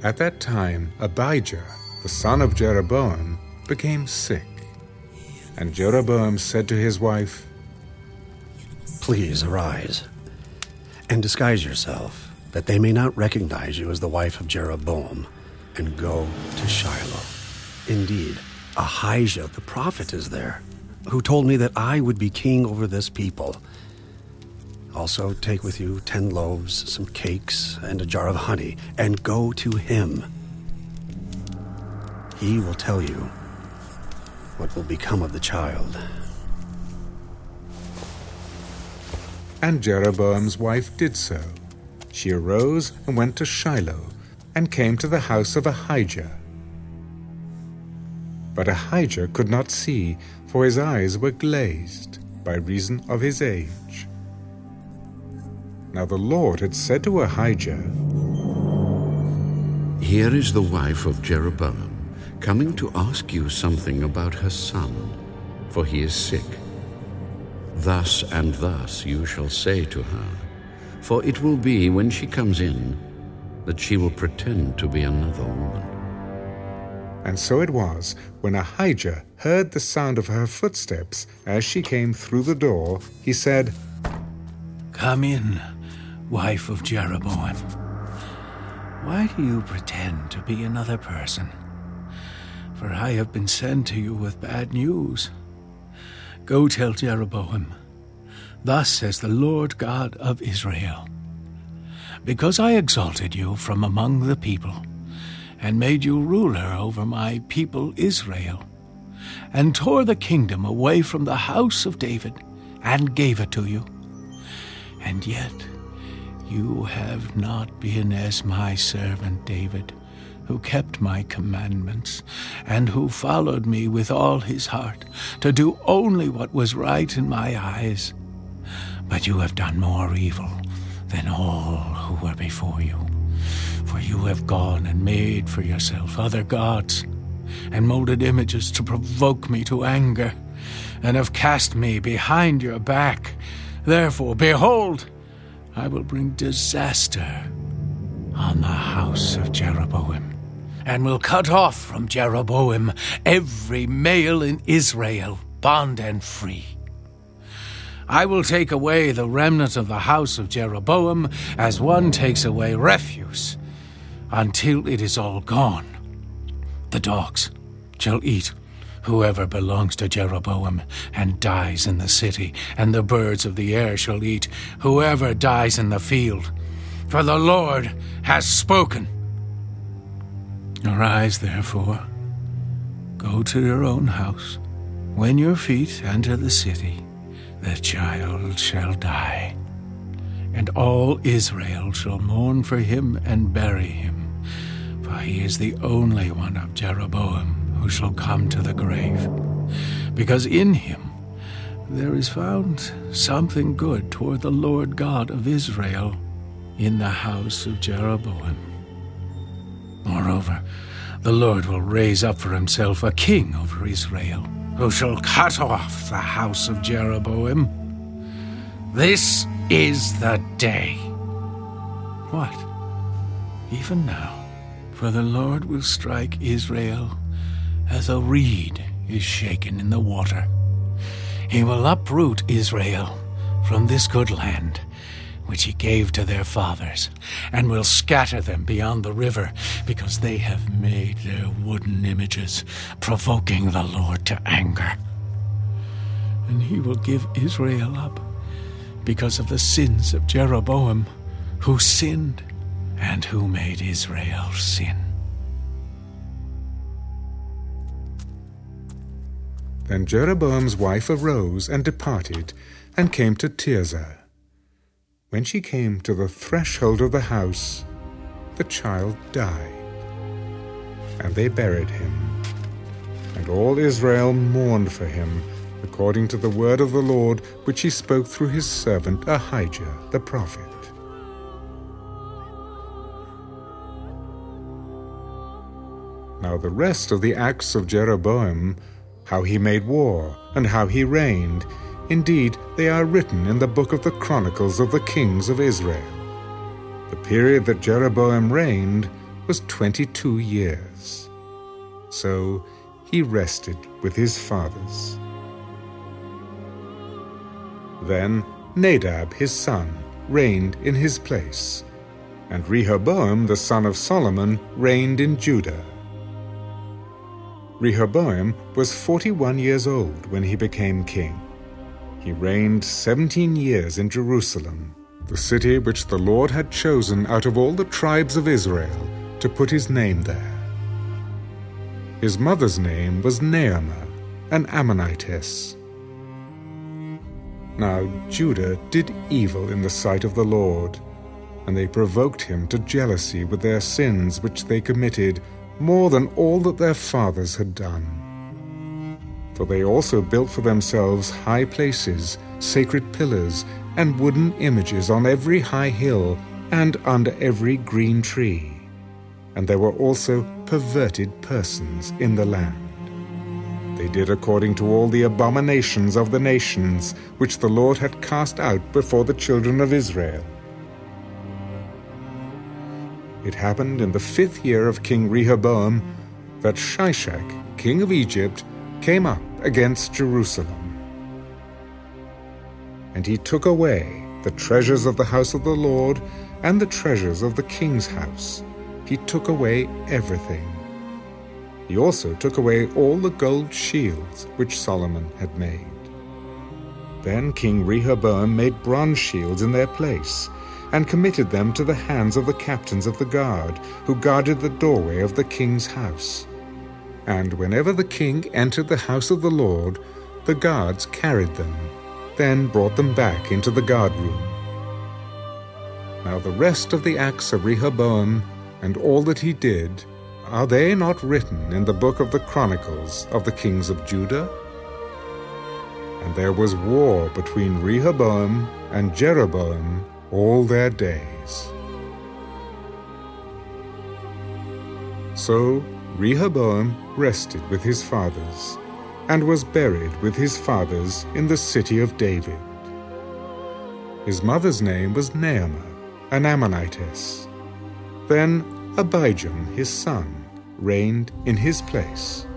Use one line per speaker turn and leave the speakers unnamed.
At that time, Abijah, the son of Jeroboam, became sick. And Jeroboam said to his wife,
"Please arise and disguise yourself, that they may not recognize you as the wife of Jeroboam, and go to Shiloh. Indeed, Ahijah the prophet is there, who told me that I would be king over this people. Also take with you 10 loaves, some cakes, and a jar of honey, and go to him. He will tell you what will become of the child."
And Jeroboam's wife did so. She arose and went to Shiloh, and came to the house of Ahijah. But Ahijah could not see, for his eyes were glazed, by reason of his age. Now the Lord had said to Ahijah,
"Here is the wife of Jeroboam, coming to ask you something about her son, for he is sick. Thus and thus you shall say to her, for it will be when she comes in that she will pretend to be another woman."
And so it was, when Ahijah heard the sound of her footsteps as she came through the door, he said,
"Come in, wife of Jeroboam. Why do you pretend to be another person? For I have been sent to you with bad news. Go tell Jeroboam, thus says the Lord God of Israel, because I exalted you from among the people, and made you ruler over my people Israel, and tore the kingdom away from the house of David, and gave it to you. And yet you have not been as my servant David, who kept my commandments, and who followed me with all his heart, to do only what was right in my eyes. But you have done more evil than all who were before you. For you have gone and made for yourself other gods, and molded images to provoke me to anger, and have cast me behind your back. Therefore, behold, I will bring disaster on the house of Jeroboam, and will cut off from Jeroboam every male in Israel, bond and free. I will take away the remnant of the house of Jeroboam as one takes away refuse, until it is all gone. The dogs shall eat whoever belongs to Jeroboam and dies in the city, and the birds of the air shall eat whoever dies in the field. For the Lord has spoken. Arise, therefore, go to your own house. When your feet enter the city, the child shall die, and all Israel shall mourn for him and bury him, for he is the only one of Jeroboam who shall come to the grave, because in him there is found something good toward the Lord God of Israel in the house of Jeroboam. Moreover, the Lord will raise up for himself a king over Israel, who shall cut off the house of Jeroboam. This is the day. What? Even now, for the Lord will strike Israel as a reed is shaken in the water. He will uproot Israel from this good land, which he gave to their fathers, and will scatter them beyond the river, because they have made their wooden images, provoking the Lord to anger. And he will give Israel up because of the sins of Jeroboam, who sinned and who made Israel sin.
Then Jeroboam's wife arose and departed, and came to Tirzah. When she came to the threshold of the house, the child died, and they buried him. And all Israel mourned for him, according to the word of the Lord, which he spoke through his servant Ahijah the prophet. Now the rest of the acts of Jeroboam, how he made war, and how he reigned, indeed, they are written in the book of the Chronicles of the kings of Israel. The period that Jeroboam reigned was 22 years. So he rested with his fathers. Then Nadab his son reigned in his place, and Rehoboam the son of Solomon reigned in Judah. Rehoboam was 41 years old when he became king. He reigned 17 years in Jerusalem, the city which the Lord had chosen out of all the tribes of Israel to put his name there. His mother's name was Naamah, an Ammonitess. Now Judah did evil in the sight of the Lord, and they provoked him to jealousy with their sins which they committed, more than all that their fathers had done. For they also built for themselves high places, sacred pillars, and wooden images on every high hill and under every green tree. And there were also perverted persons in the land. They did according to all the abominations of the nations which the Lord had cast out before the children of Israel. It happened in the 5th year of King Rehoboam that Shishak, king of Egypt, came up against Jerusalem. And he took away the treasures of the house of the Lord and the treasures of the king's house. He took away everything. He also took away all the gold shields which Solomon had made. Then King Rehoboam made bronze shields in their place, and committed them to the hands of the captains of the guard, who guarded the doorway of the king's house. And whenever the king entered the house of the Lord, the guards carried them, then brought them back into the guardroom. Now the rest of the acts of Rehoboam, and all that he did, are they not written in the book of the Chronicles of the kings of Judah? And there was war between Rehoboam and Jeroboam all their days. So Rehoboam rested with his fathers, and was buried with his fathers in the city of David. His mother's name was Naamah, an Ammonitess. Then Abijam his son reigned in his place.